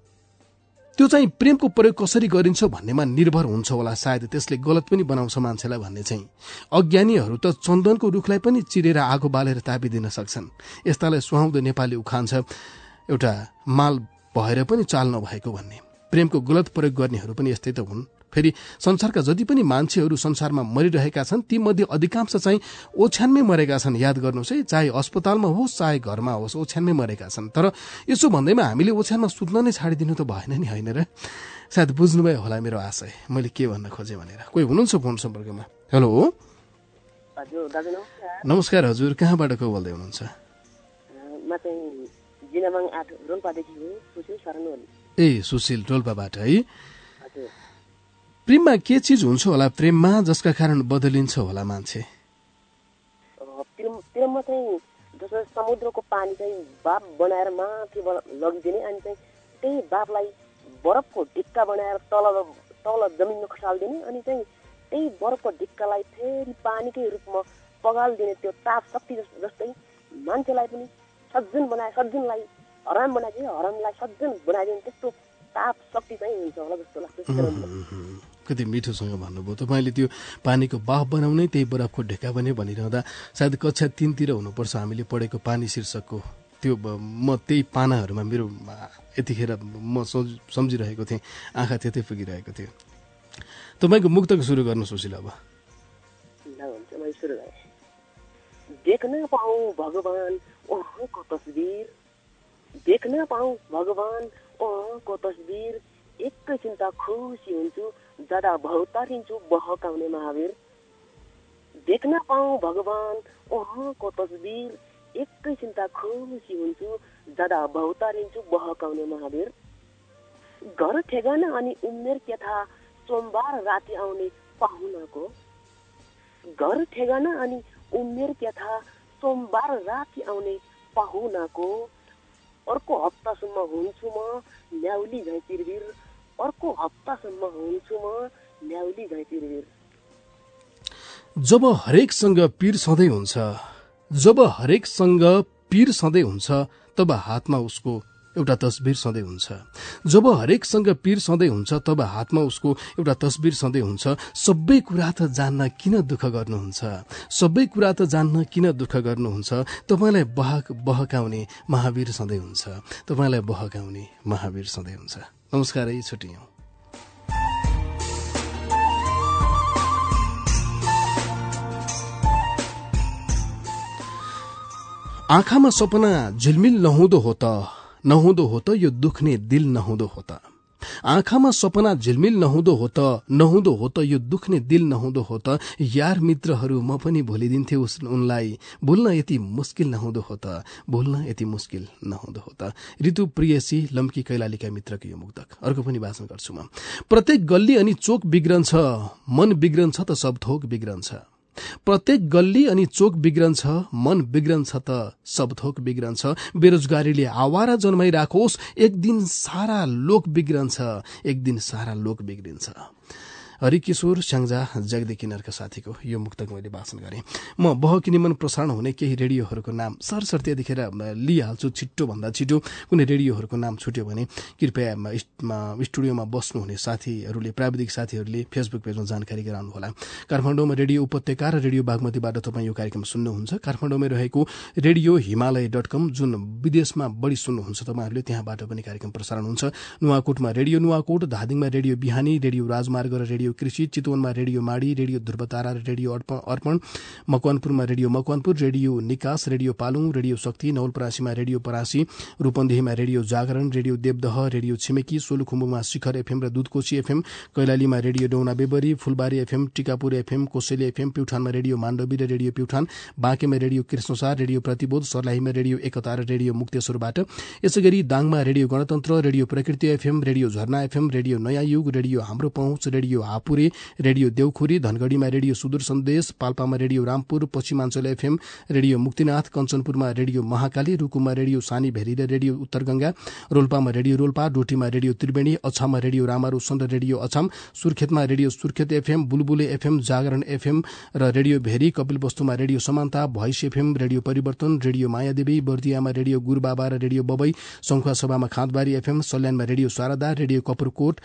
त्यो चाहिँ प्रेमको प्रयोग कसरी गरिन्छ भन्नेमा निर्भर हुन्छ होला। सायद त्यसले गलत पनि बनाउँछ मान्छेलाई भन्ने चाहिँ। अज्ञानीहरू त चन्दनको रुखलाई पनि चिरेर आगो बालेर तापिदिन सक्छन्। यस्तालाई सुहाउँदो नेपाली उखान छ, एउटा माल भएर पनि चाल नभएको भन्ने। प्रेमको गलत प्रयोग गर्नेहरू पनि यस्तै त हुन् फेरि संसारका जति पनि मान्छेहरू संसारमा मरिरहेका छन् ती मध्ये अधिकांश चाहिँ ओछ्यानमै मरेका छन्। याद गर्नुहोस् है, चाहे अस्पतालमा होस् चाहे घरमा होस् ओछ्यानमै मरेका छन्। तर यसो भन्दैमा हामीले ओछ्यानमा सुत्न नै छाडिदिनु त भएन नि, होइन र? सायद बुझ्नुभयो होला मेरो आशय, मैले के भन्न खोजेँ भनेर। कोही हुनुहुन्छ फोन सम्पर्कमा? हेलो, हजुर दाजु नमस्कार। नमस्कार हजुर, कहाँबाट को बोल्दै हुनुहुन्छ? म चाहिँ जिनामाङ 8 रोल्पादेखि हो, सुशील शरण ओली। ए सुशील, रोल्पाबाट है। हजुर, प्रेममा के चिज हुन्छ होला प्रेममा जसका कारण बदलिन्छ होला मान्छे? प्रेममा चाहिँ जस्तो समुद्रको पानी चाहिँ बाफ बनाएर माथिबाट लगिदिने अनि चाहिँ त्यही बाफलाई बरफको ढिक्का बनाएर तल जमिनमा खसालिदिने अनि चाहिँ त्यही बरफको ढिक्कालाई फेरि पानीकै रूपमा पगालिदिने त्यो ताप शक्ति जस्तै मान्छेलाई पनि सज्जनलाई हराम बनाइदिने, हरामलाई सज्जन बनाइदिने त्यस्तो ताप शक्ति चाहिँ हुन्छ होला जस्तो लाग्छ। कति मिठोसँग भन्नुभयो तपाईँले। त्यो पानीको बाफ बनाउने त्यही बरफको ढेका पनि भनिरहँदा सायद कक्षा 3 तिर हुनुपर्छ हामीले पढेको पानी शीर्षकको त्यो। म त्यही पानाहरूमा मेरो यतिखेर म सम्झिरहेको थिएँ, आँखा त्यतै पुगिरहेको थियो। तपाईँको मुक्तक सुरु गर्नु सुशील। अब देख्न पाऊँ भगवान ओहको तस्बिर, देख्न पाऊँ भगवान ओहको तस्बिर, एकैछिन त खुसी हुन्छु जदा भौतारिन्छु बहकाउने महावीर। देख्न पाऊँ भगवान ओहको तस्बिर, एकैछिन त खुसी हुन्छु जदा भौतारिन्छु बहकाउने महावीर। घर ठेगाना अनि उमेर के था सोमबार राति आउने पाहुनाको, घर ठेगाना अनि उमेर के था सोमबार राति आउने पाहुनाको। अर्को हप्तासम्म हुन्छु म न्याउली झैँ तिरबिर, अर्को हप्तासम्म हुन्छु म न्याउली झैँ तिरबिर। जब हरेकसँग पीर सधैँ हुन्छ, जब हरेकसँग पीर सधैँ हुन्छ तब हातमा उसको एउटा तस्बिर सधैँ हुन्छ। जब हरेकसँग पीर सधैँ हुन्छ तब हातमा उसको एउटा तस्बिर सधैँ हुन्छ। सबै कुरा त जान्न किन दुःख गर्नुहुन्छ, सबै कुरा त जान्न किन दुःख गर्नुहुन्छ। तपाईँलाई बहकाउने महावीर सधैँ हुन्छ, तपाईँलाई बहकाउने महावीर सधैँ हुन्छ। नमस्कार, है छुट्टियौं। आँखामा सपना झिलमिल नहुँदो हो त यो दुख्ने दिल नहुँदो हो त। आँखामा सपना झिलमिल नहुँदो हो त यो दुख्ने दिल नहुँदो हो त। यार मित्रहरू म पनि भुलिदिन्थे उनलाई, भुल्न यति मुस्किल नहुँदो हो त, भुल्न यति मुस्किल नहुँदो हो त। ऋतु प्रियसी लम्की कैलालीका मित्रको यो मुक्तक। अर्को पनि वाचन गर्छु म। प्रत्येक गल्ली अनि चोक बिग्रन्छ, मन बिग्रन्छ त सब थोक बिग्रन्छ। प्रत्येक गल्ली अनि चोक बिग्रन्छ, मन बिग्रन्छ त सब थोक बिग्रन्छ। बेरोजगारीले आवारा जन्माइराखोस्, एक दिन सारा लोक बिग्रन्छ, एक दिन सारा लोक बिग्रिन्छ। हरिकिशोर स्याङ्जा जगदी किनारका साथीको यो मुक्तक मैले वाचन गरेँ। म बहकिनी मन प्रसारण हुने केही रेडियोहरूको नाम सरसर्ती यतिखेर लिइहाल्छु। छिट्टो भन्दा छिटो कुनै रेडियोहरूको नाम छुट्यो भने कृपया स्टुडियोमा बस्नुहुने साथीहरूले, प्राविधिक साथीहरूले फेसबुक पेजमा जानकारी गराउनुहोला। काठमाडौँमा रेडियो उपत्यका र रेडियो बागमतीबाट तपाईँ यो कार्यक्रम सुन्नुहुन्छ। काठमाडौँमै रहेको रेडियो हिमालय.com जुन विदेशमा बढी सुन्नुहुन्छ तपाईँहरूले, त्यहाँबाट पनि कार्यक्रम प्रसारण हुन्छ। नुवाकोटमा रेडियो नुवाकोट, धादिङमा रेडियो बिहानी, रेडियो राजमार्ग र रेडियो कृषि, चितवनमा रेडियो माडी, रेडियो ध्रुवतारा र रेडियो अर्पण, मकवानपुरमा radio Makwanpur, radio Nikas, radio Palung, radio Shakti, नवलपरासीमा रेडियो परासी, रूपन्देहीमा radio Jagaran, radio Devdaha, radio Chhimeki, सोलुखुम्बुमा शिखर एफएम र दुधकोशी एफएम, कैलालीमा radio Dauna Bebari, Phulbari FM, Tikapur FM, Koseli FM, प्युठानमा रेडियो माण्डवी र रेडियो प्युठान, बाँकेमा रेडियो कृष्णसार, रेडियो प्रतिबोध, सर्लाहीमा रेडियो एकता र रेडियो मुक्तेश्वरबाट। यसैगरी दाङमा radio Gantantra, radio Prakriti FM, radio Jharna FM, radio नयाँ युग, radio Hamro Pahunch, radio Hapure, radio Devkhuri, धनगढ़ीमा रेडियो सुदूर सन्देश, पाल्पामा radio Rampur, Pashchimanchal FM, radio Muktinath, कञ्चनपुरमा रेडियो महाकाली, रुकुममा रेडियो सानी भेरी र रेडियो उत्तरगंगा, रोल्पामा रेडियो रोल्पा, डोटीमा रेडियो त्रिवेणी, अछाममा रेडियो रामारोशन र रेडियो अछाम, सुर्खेतमा radio Surkhet FM, Bulbule FM, Jagaran FM र रेडियो भेरी, कपिलवस्तुमा radio Samanata, Voice FM, radio Parivartan, radio Mayadevi, बर्दियामा रेडियो गुरुबाबा र रेडियो बबई, संखुवासभामा Khandbari FM, सल्यानमा radio Sharda, radio Kapurkot,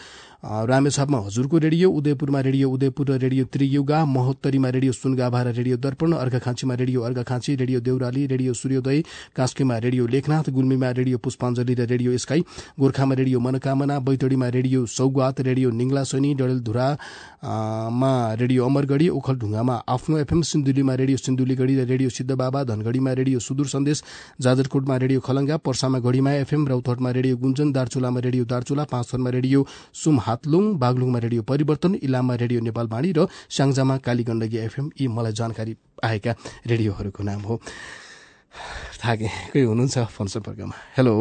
रामेछापमा हजुरको रेडियो, उदयपुरमा रेडियो उदयपुर र रेडियो त्रियुगा, महोत्तरीमा रेडियो सुनगाभा र रेडियो दर्पण, अर्घाखाँचीमा radio Arghakhanchi, radio Deurali, radio Suryodaya, कास्कीमा रेडियो लेखनाथ, गुल्मीमा रेडियो पुष्पाञ्जली र रेडियो स्काई, गोर्खामा रेडियो मनोकामना, बैतडीमा रेडियो सौगात, रेडियो निङ्लासनी, डडेलधुरामा रेडियो अमरगढी, ओखलढुङ्गामा आफ्नो एफएम, सिन्धुलीमा रेडियो सिन्धुलीगढी र रेडियो सिद्धबाबा, धनगढीमा रेडियो सुदूर सन्देश, जाजरकोटमा रेडियो खलङ्गा, पर्सामा गढीमा एफएम, रौतहटमा रेडियो गुन्जन, दार्चुलामा रेडियो दार्चुला, पाँचथरमा रेडियो सुमहातलुङ, बागलुङमा रेडियो परिवर्तन, इलाममा रेडियो नेपालवाणी र स्याङ्जामा कालीगण्डकी एफएम। यी मलाई जानकारी आएका रेडियोहरूको नाम हो। थाके कोही हुनुहुन्छ फोन सम्पर्कमा? हेलो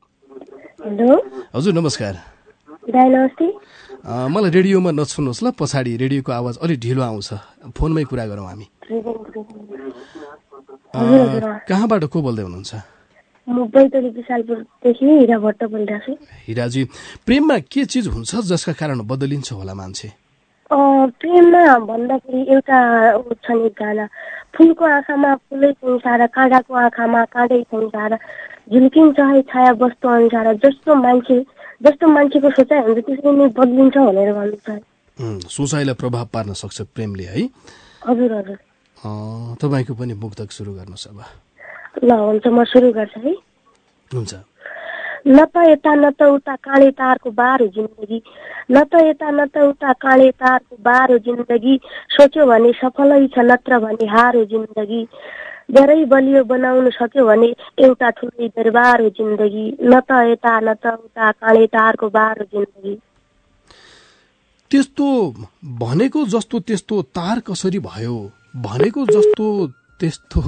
हजुर नमस्कार। नमस्ते। मलाई रेडियोमा नछुन्नुहोस् ल, पछाडि रेडियोको आवाज अलिक ढिलो आउँछ, फोनमै कुरा गरौँ हामी। कहाँबाट को बोल्दै हुनुहुन्छ? म बैतडी विशालपुरदेखि हिरा भट्ट बोलिरहेको छु। हिराजी, प्रेममा के चिज हुन्छ जसका कारण बदलिन्छ होला मान्छे? प्रेममा भन्दाखेरि एउटा छ नि गाना, फुलको आँखामा फुलै संसार, काँडाको आँखामा काँडै संसार, झुल्किन्छ है छाया वस्तु अनुसार, जस्तो मान्छेको सोचाइ हुन्छ त्यसरी नै बदलिन्छ भनेर भन्नु छ। सोचाइलाई प्रभाव पार्न सक्छ प्रेमले है? हजुर हजुर। तपाईँको पनि मुक्तक सुरु गर्नुहोस् अब। ल हुन्छ, म सुरु गर्छु है। हुन्छ। न त यता न त उता काँडे तारको बारो जिन्दगी, न त यता न त उता काँडे तारको बारो जिन्दगी, सोच्यो भने सफलै छ नत्र भने हारो जिन्दगी, धेरै बलियो बनाउन सक्यो भने एउटा ठुलै दरबार हो जिन्दगी, न त यता न त उता काँडे तारको बारो जिन्दगी। त्यस्तो भनेको जस्तो त्यस्तो तार कसरी भयो, भनेको जस्तो त्यस्तो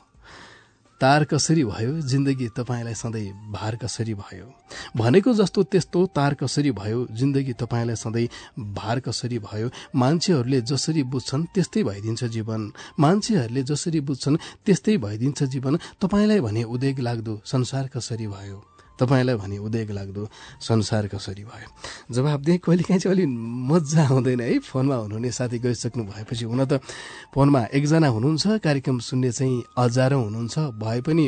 तार कसरी भयो, जिन्दगी तपाईलाई सधैँ भार कसरी भयो, भनेको जस्तो त्यस्तो तार कसरी भयो, जिन्दगी तपाईलाई सधैँ भार कसरी भयो, मान्छेहरूले जसरी बुझ्छन् त्यस्तै भइदिन्छ जीवन, मान्छेहरूले जसरी बुझ्छन् त्यस्तै भइदिन्छ जीवन, तपाईलाई भने उदेक लाग्दो संसार कसरी भयो, तपाईलाई भने उदेक लाग्दो संसार कसरी भयो। जवाब दिए कहिलेकाहीँ चाहिँ अलिक मजा आउँदैन है। फोनमा हुनुहुने साथी गइसक्नु भएपछि, हुन त फोनमा एकजना हुनुहुन्छ, कार्यक्रम सुन्ने चाहिँ हजारौँ हुनुहुन्छ, भए पनि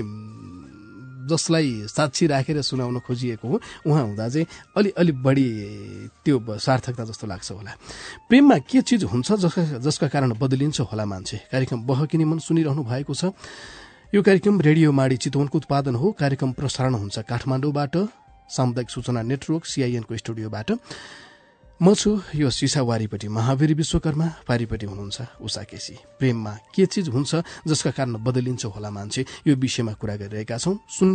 जसलाई साक्षी राखेर सुनाउन खोजिएको हो उहाँ हुँदा चाहिँ अलि बढी त्यो सार्थकता जस्तो लाग्छ होला। प्रेममा के चिज हुन्छ जसका कारण बदलिन्छ होला मान्छे? कार्यक्रम बहकिने मन सुनिरहनु भएको छ। यो कार्यक्रम रेडियो माडी चितवनको उत्पादन हो। कार्यक्रम प्रसारण हुन्छ काठमाडौँबाट, सामुदायिक सूचना नेटवर्क सीआईएनको स्टुडियोबाट। म छु यो सिसावारीपट्टि महावीर विश्वकर्मा, पारिपट्टि हुनुहुन्छ उषा केसी। प्रेममा के चिज हुन्छ जसका कारण बदलिन्छ होला मान्छे, यो विषयमा कुरा गरिरहेका छौं।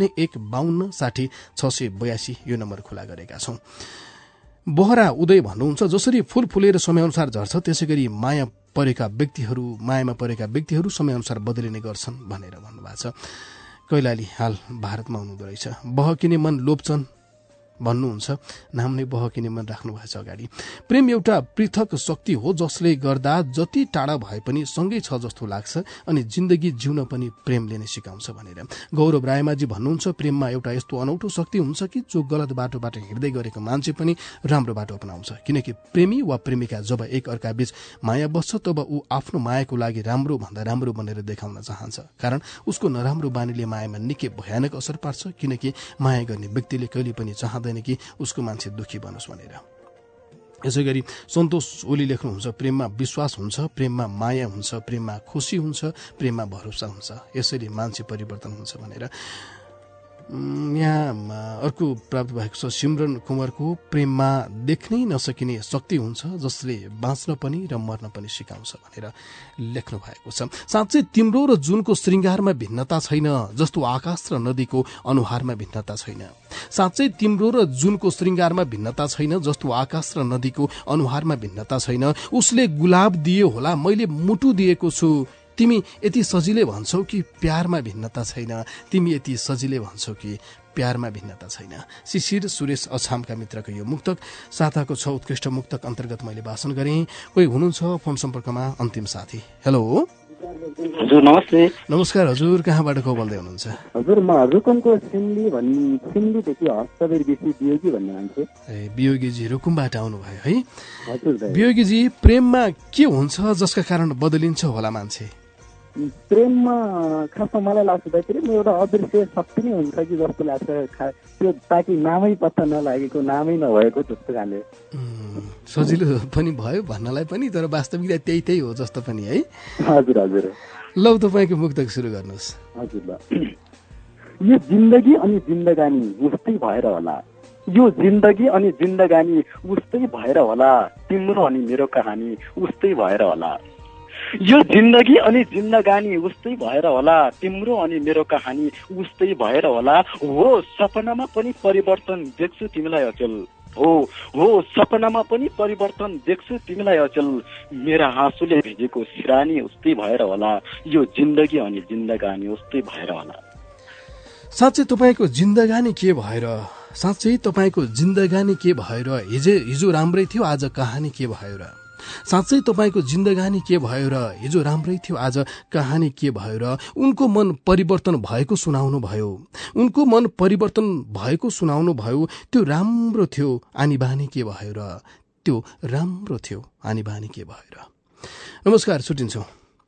0152606082 यो नम्बर खुला गरेका छौं। बहरा उदय भन्नुहुन्छ, जसरी फूल फुलेर समयअनुसार झर्छ त्यसै गरी मायामा परेका व्यक्तिहरू समयअनुसार बदलिने गर्छन् भनेर भन्नुभएको छ। कैलाली हाल भारतमा हुनुहुँदो रहेछ। बहकिने मन लोप्छन् भन्नुहुन्छ, नाम नै बहकिने मन राख्नु भएछ अगाडि। प्रेम एउटा पृथक शक्ति हो जसले गर्दा जति टाढा भए पनि सँगै छ जस्तो लाग्छ अनि जिन्दगी जिउन पनि प्रेमले नै सिकाउँछ भनेर गौरव रायमाझी भन्नुहुन्छ। प्रेममा एउटा यस्तो अनौठो शक्ति हुन्छ कि जो गलत बाटोबाट हिँड्दै गरेको मान्छे पनि राम्रो बाटो अपनाउँछ, किनकि प्रेमी वा प्रेमिका जब एक अर्का बीच माया बस्छ तब ऊ आफ्नो मायाको लागि राम्रो भन्दा राम्रो बनेर देखाउन चाहन्छ, कारण उसको नराम्रो बानीले मायामा निकै भयानक असर पार्छ, किनकि माया गर्ने व्यक्तिले कहिले पनि चाहँदैन कि उसको मान्छे दुखी बनोस् भनेर। यसै गरी सन्तोष ओली लेख्नुहुन्छ, प्रेममा विश्वास हुन्छ, प्रेममा माया हुन्छ, प्रेममा खुसी हुन्छ, प्रेममा भरोसा हुन्छ, यसैले मान्छे परिवर्तन हुन्छ भनेर। यहाँ अर्को प्राप्त भएको छ सिमरन कुमारको, प्रेममा देख्नै नसकिने शक्ति हुन्छ जसले बाँच्न पनि र मर्न पनि सिकाउँछ भनेर लेख्नु भएको छ। साँच्चै तिम्रो र जुनको श्रृङ्गारमा भिन्नता छैन जस्तो आकाश र नदीको अनुहारमा भिन्नता छैन। साँच्चै तिम्रो र जुनको श्रृङ्गारमा भिन्नता छैन जस्तो आकाश र नदीको अनुहारमा भिन्नता छैन। उसले गुलाब दियो होला, मैले मुटु दिएको छु, तिमी यति सजिलै भन्छौ कि प्यारमा भिन्नता छैन, तिमी यति सजिलै भन्छौ कि प्यारमा भिन्नता छैन। शिशिर सुरेश अछामका मित्रको यो मुक्तक साताको 6 उत्कृष्ट मुक्तक अन्तर्गत मैले भाषण गरेँ। कोही हुनुहुन्छ फोन सम्पर्कमा, अन्तिम साथी। हेलो हजुर, नमस्ते। नमस्कार हजुर, कहाँबाट को बोल्दै हुनुहुन्छ? हजुर, म रुकुमको सिन्धीदेखि हस्तवीर वियोगी भन्ने मान्छे। वियोगीजी रुकुमबाट आउनुभयो है? हजुर। वियोगीजी, प्रेममा के हुन्छ जसका कारण बदलिन्छ होला मान्छे? प्रेममा खासमा मलाई लाग्छ दाइ प्रेम एउटा अदृश्य शक्ति नै हुन्छ कि जस्तो लाग्छ त्यो ताकि नामै पत्ता नलागेको नामै नभएको जस्तो खाले सजिलो पनि भयो भन्नलाई पनि तर वास्तविकता त्यही हो जस्तो पनि है हजुर हजुर लौ तपाईँको मुक्तक सुरु गर्नुहोस् हजुर ल यो जिन्दगी अनि जिन्दगानी उस्तै भएर होला यो जिन्दगी अनि जिन्दगानी उस्तै भएर होला तिम्रो अनि मेरो कहानी उस्तै भएर होला यो जिन्दगी अनि जिन्दगानी उस्तै भएर होला तिम्रो अनि मेरो कहानी उस्तै भएर होला हो सपनामा पनि परिवर्तन देख्छु तिमीलाई अचल हो सपनामा पनि परिवर्तन देख्छु तिमीलाई अचल मेरा हाँसुले भिजेको सिरानी उस्तै भएर होला यो जिन्दगी अनि जिन्दगानी उस्तै भएर होला साँच्चै तपाईँको जिन्दगानी के भएर साँच्चै तपाईँको जिन्दगानी के भएर हिजो राम्रै थियो आज कहानी के भयो र साँच्चै तपाईँको जिन्दगानी के भयो र हिजो राम्रै थियो आज कहानी के भयो र उनको मन परिवर्तन भएको सुनाउनु भयो उनको मन परिवर्तन भएको सुनाउनु भयो त्यो राम्रो थियो आनी बानी के भयो र त्यो राम्रो थियो आनी बानी के भयो र नमस्कार छुट्टिन्छौँ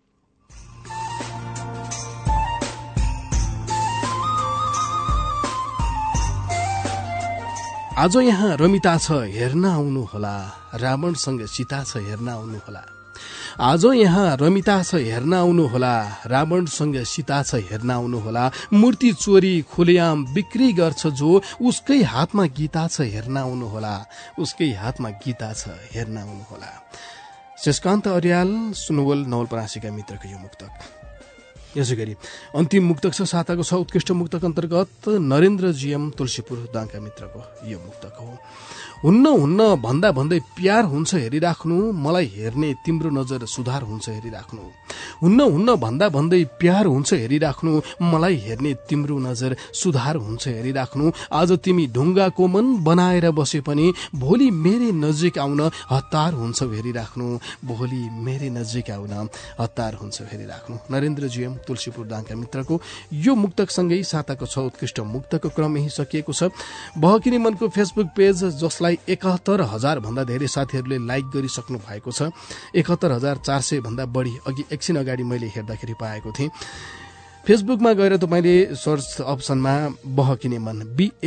आज यहाँ रमिता छ हेर्न आउनु होला रावणसँग सीता छ हेर्न आउनु होला आज यहाँ रमिता छ हेर्न आउनु होला रावणसँग सीता छ हेर्न आउनु होला मूर्ति चोरी खुलेआम बिक्री गर्छ जो उसकै हातमा गीता छ हेर्न आउनु होला उसकै हातमा गीता छ हेर्न आउनु होला शेषकान्त अर्याल सुनवल नवलपरासीका मित्रको यो मुक्तक यसै गरी अन्तिम मुक्तक छ साताको छ उत्कृष्ट मुक्तक अन्तर्गत नरेन्द्र जीएम तुलसीपुर दाङका मित्रको यो मुक्तक हो हुन्न भन्दा भन्दै प्यार हुन्छ हेरिराख्नु मलाई हेर्ने तिम्रो नजर सुधार हुन्छ हेरिराख्नु हुन्न भन्दा भन्दै प्यार हुन्छ हेरिराख्नु मलाई हेर्ने तिम्रो नजर सुधार हुन्छ हेरिराख्नु आज तिमी ढुङ्गाको मन बनाएर बसे पनि भोलि मेरै नजिक आउन हतार हुन्छ हेरिराख्नु भोलि मेरै नजिक आउन हतार हुन्छ हेरिराख्नु नरेन्द्र जीएम तुलसीपुर दाङका मित्रको यो मुक्तकसँगै साताको छ उत्कृष्ट मुक्तको क्रम यही सकिएको छ बहकिनी मनको फेसबुक पेज जसलाई 71,000 भन्दा धेरै साथीहरूले लाइक गरिसक्नु भएको छ 71,400 भन्दा बढी अघि एकछिन अगाडि मैले हेर्दाखेरि पाएको थिएँ फेसबुकमा गएर तपाईले सर्च अप्सनमा बहकिने मन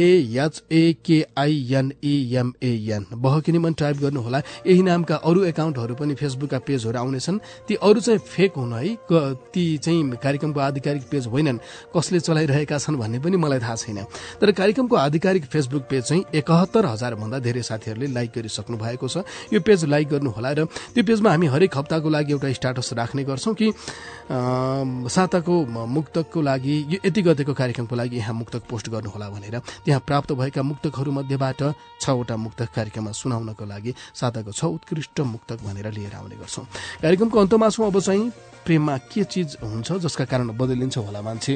BAHAKINEMAN बहकिने मन टाइप गर्नुहोला यही नामका अरू एकाउन्टहरू पनि फेसबुकका पेजहरू आउनेछन् ती अरू चाहिँ फेक हुन् है ती चाहिँ कार्यक्रमको आधिकारिक पेज होइनन् कसले चलाइरहेका छन् भन्ने पनि मलाई थाहा छैन तर कार्यक्रमको आधिकारिक फेसबुक पेज चाहिँ 71,000 भन्दा धेरै साथीहरूले लाइक गरिसक्नु भएको छ यो पेज लाइक गर्नुहोला र त्यो पेजमा हामी हरेक हप्ताको लागि एउटा स्ट्याटस राख्ने गर्छौं कि साताको मुक्तकको लागि यो यति गतेको कार्यक्रमको लागि यहाँ मुक्तक पोस्ट गर्नुहोला भनेर त्यहाँ प्राप्त भएका मुक्तकहरू मध्येबाट 6 वटा मुक्तक कार्यक्रममा सुनाउनको लागि साताको 6 उत्कृष्ट मुक्तक भनेर लिएर आउने गर्छौं कार्यक्रमको अन्तमा छौं अब चाहिँ प्रेममा के चीज हुन्छ जसका कारण बदलिन्छ होला मान्छे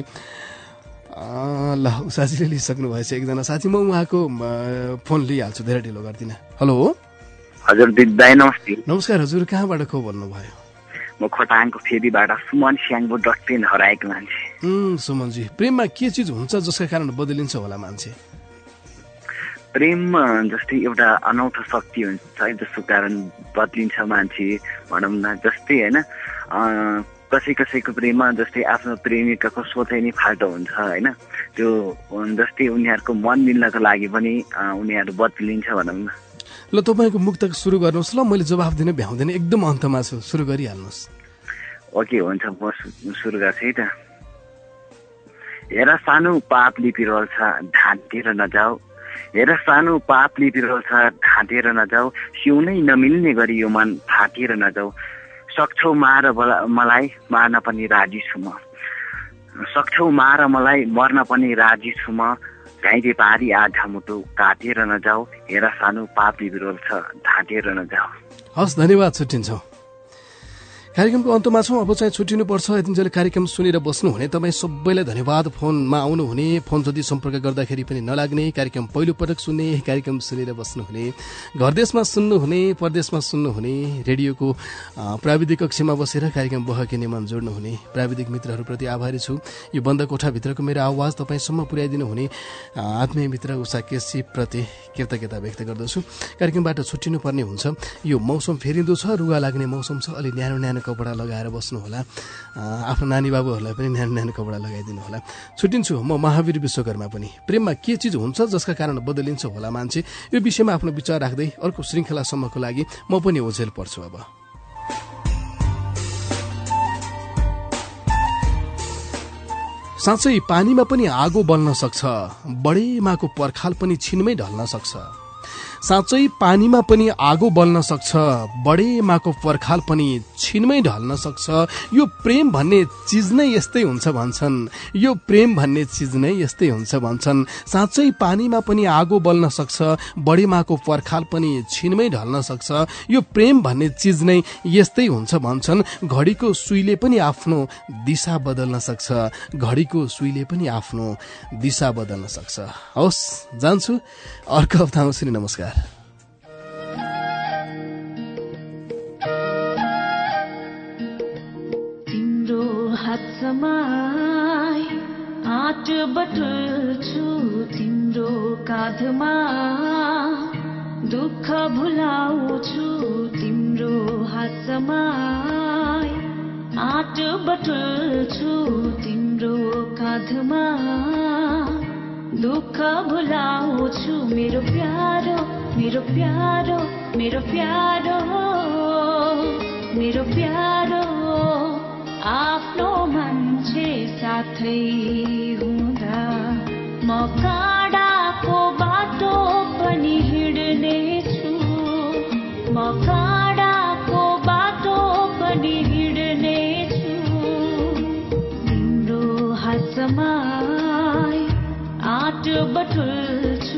ल साथीले लिइसक्नु भएछ एकजना साथी म उहाँको फोन लिइहाल्छु धेरै ढिलो गर्दिन हेलो हजुर दिदी नमस्ते नमस्कार हजुर कहाँबाट को बोल्नु भयो म खोटाङको फेदीबाट सुमन स्याङबो डटपेन हराएको मान्छे सुमनजी प्रेममा के चीज हुन्छ जसका कारण बदलिन्छ होला मान्छे प्रेम जस्तै एउटा अनौठो शक्ति हुन्छ जसको कारण बदलिन्छ मान्छे भनौँ न जस्तै हैन कसैको प्रेममा जस्तै आफ्नो प्रेमिकाको सोचै नै फाल्टो हुन्छ हैन त्यो जस्तै उनीहरूको मन मिल्नको लागि पनि उनीहरू बदलिन्छ भनौँ न ल तपाईको मुक्तक सुरु गर्नुहोस् ल मैले जवाफ दिन भ्याउँदैन एकदम अन्तमा छु सुरु गरिहाल्नुहोस् ओके हुन्छ म सुरु गर्छु है त हेर सानो पाप लिपिरहल छ ढाँटेर नजाऊ हेर सानो पाप लिपिरहल छ ढाँटेर नजाऊ सिउनै नमिल्ने गरी यो मन फाटेर नजाऊ सक्छौ मार मलाई मार्न पनि राजी छु म सक्छौ मार मलाई मर्न पनि राजी छु म घाइते पारी आधा मुटु काटेर नजाऊ हेर सानो पापी विरोध छ ढाँटेर नजाऊ हस् धन्यवाद छुट्टिन्छौँ कार्यक्रमको अन्तमा छौं अब चाहिँ छुट्टिनुपर्छ यतिन्जेल कार्यक्रम सुनेर बस्नुहुने तपाईँ सबैलाई धन्यवाद फोनमा आउनुहुने फोन जति सम्पर्क गर्दाखेरि पनि नलाग्ने कार्यक्रम पहिलो पटक सुन्ने कार्यक्रम सुनेर बस्नुहुने घरदेशमा सुन्नुहुने परदेशमा सुन्नुहुने रेडियोको प्राविधिक कक्षमा बसेर कार्यक्रम बहकिने मन जोड्नुहुने प्राविधिक मित्रहरूप्रति आभारी छु यो बन्द कोठाभित्रको मेरो आवाज तपाईँसम्म पुर्याइदिनु हुने आत्मीय मित्र उषा केसी प्रति कृतज्ञता व्यक्त गर्दछु कार्यक्रमबाट छुट्टिनुपर्ने हुन्छ यो मौसम फेरिँदो छ रुगा लाग्ने मौसम छ अलि न्यानो कपडा लगाएर बस्नुहोला। आफ्नो नानी बाबुहरूलाई पनि न्यानो कपडा लगाइदिनु होला। छुट्टिन्छु म महावीर विश्वकर्मा पनि। प्रेममा के चिज हुन्छ जसका कारण बदलिन्छ होला मान्छे, यो विषयमा आफ्नो विचार राख्दै अर्को श्रृङ्खलासम्मको लागि म पनि ओझेल पर्छु। अब साँच्चै पानीमा पनि आगो बल्न सक्छ, बडेमाको पर्खाल पनि छिनमै ढल्न सक्छ। साँच्चै पानीमा पनि आगो बल्न सक्छ, बडेमाको पर्खाल पनि छिनमै ढल्न सक्छ। यो प्रेम भन्ने चिज नै यस्तै हुन्छ भन्छन्, यो प्रेम भन्ने चिज नै यस्तै हुन्छ भन्छन्। साँच्चै पानीमा पनि आगो बल्न सक्छ, बडेमाको पर्खाल पनि छिनमै ढल्न सक्छ। यो प्रेम भन्ने चिज नै यस्तै हुन्छ भन्छन्। घडीको सुईले पनि आफ्नो दिशा बदल्न सक्छ, घडीको सुईले पनि आफ्नो दिशा बदल्न सक्छ। हवस्, जान्छु, अर्को हप्ता आउँछु नि। नमस्कार। समाई आट बटुल्छु तिम्रो काँधमा, दुःख भुलाउँछु तिम्रो हात समाई आट बटुल्छु तिम्रो काँधमा, दुःख भुलाउँछु मेरो प्यारो मेरो प्यारो मेरो प्यारो मेरो प्यारो। आफ्नो मान्छे साथै हुँदा म काँडाको बाटो पनि हिँड्नेछु, म काँडाको बाटो पनि हिँड्नेछु। तिम्रो हात समाई आट बटुल्छु।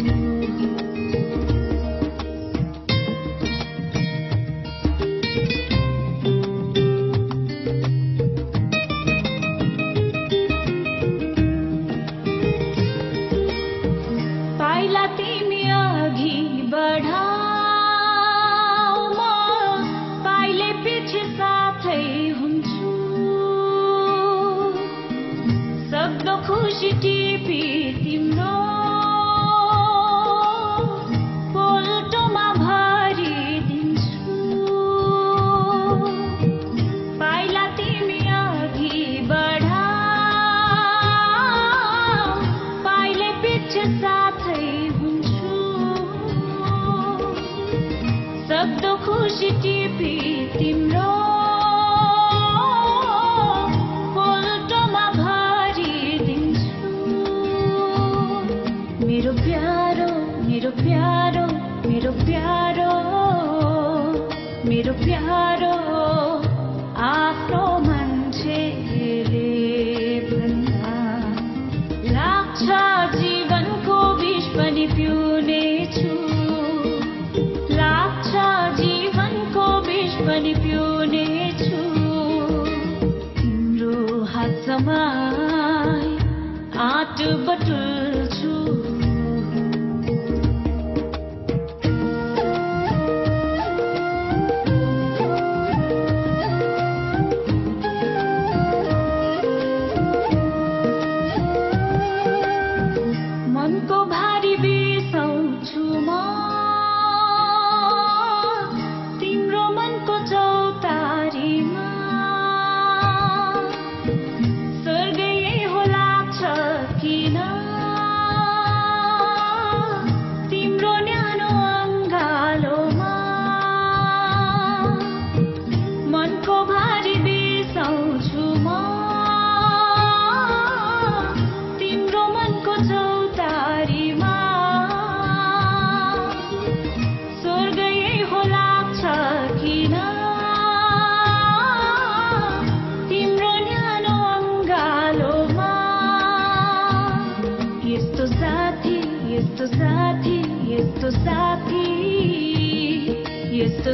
यस्तो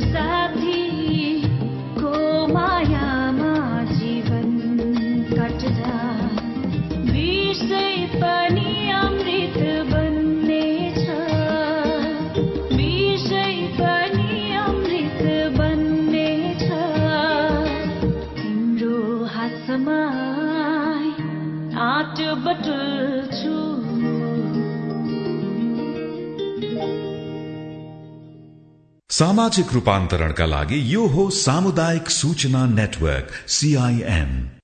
साथीको मायामा जीवन काट्दा विषै पनि अमृत बन्नेछ, विषै पनि अमृत बन्नेछ। तिम्रो हातमा आट बटुल्छु। सामाजिक रूपान्तरणका लागि यो हो सामुदायिक सूचना नेटवर्क CIN।